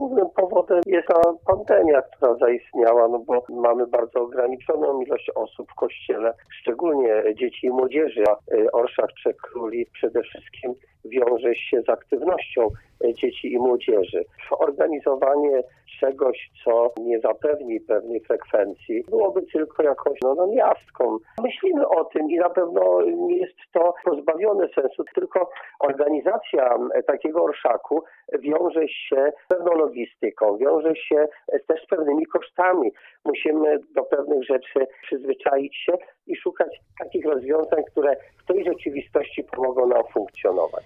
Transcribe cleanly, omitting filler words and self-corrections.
Głównym powodem jest ta pandemia, która zaistniała, bo mamy bardzo ograniczoną ilość osób w kościele, szczególnie dzieci i młodzieży, a Orszak Trzech Króli przede wszystkim wiąże się z aktywnością dzieci i młodzieży. Organizowanie czegoś, co nie zapewni pewnej frekwencji, byłoby tylko jakąś namiastką. Myślimy o tym i na pewno nie jest to pozbawione sensu, tylko organizacja takiego orszaku wiąże się z pewną logistyką, wiąże się też z pewnymi kosztami. Musimy do pewnych rzeczy przyzwyczaić się i szukać takich rozwiązań, które w tej rzeczywistości pomogą nam funkcjonować.